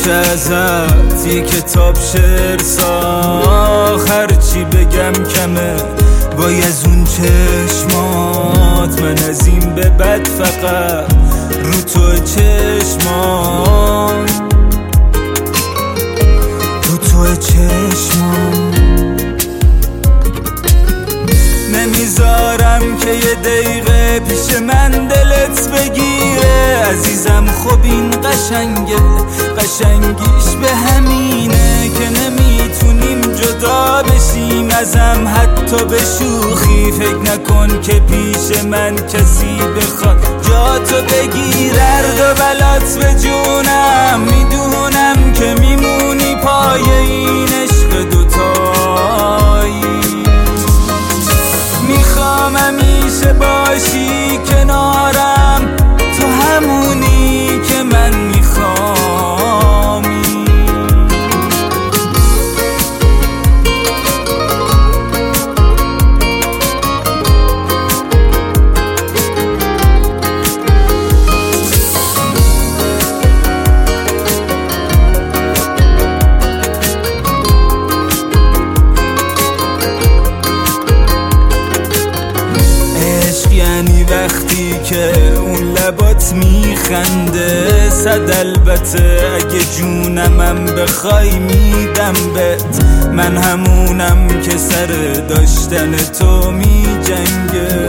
میشه ازت یه کتاب شعر ساخت، هرچی بگم کمه وای از اون چشمات. من از این به بعد فقط رو تو چشمام، رو تو چشمام. نمیذارم که یه دقیقه پیش من دلت بگیره عزیزم. خب این قشنگه، قشنگیش به همینه که نمیتونیم جدا بشیم ازم حتی به شوخی. فکر نکن که پیش من کسی بخواد جاتو بگیر. درد و بلات به جونم، میدونم که میمونی پای این عشق دوتایی. میخوام همیشه باشی کنارم، تو همونی که من میخوامی. یعنی وقتی که اون لبات میخنده صد البته اگه جونمم بخوای میدم بهت. من همونم که سر داشتن تو میجنگه،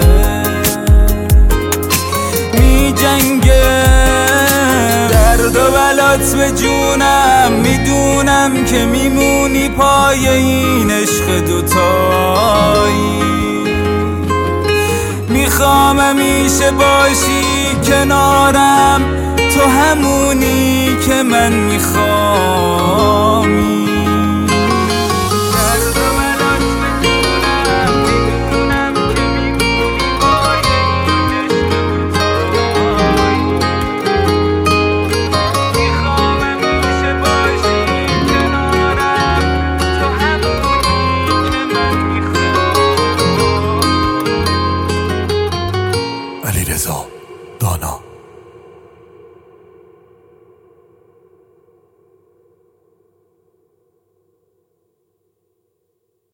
میجنگه. درد و بلات به جونم، میدونم که میمونی پای این عشق دوتایی. میخوام همیشه باشی کنارم، تو همونی که من میخوامی.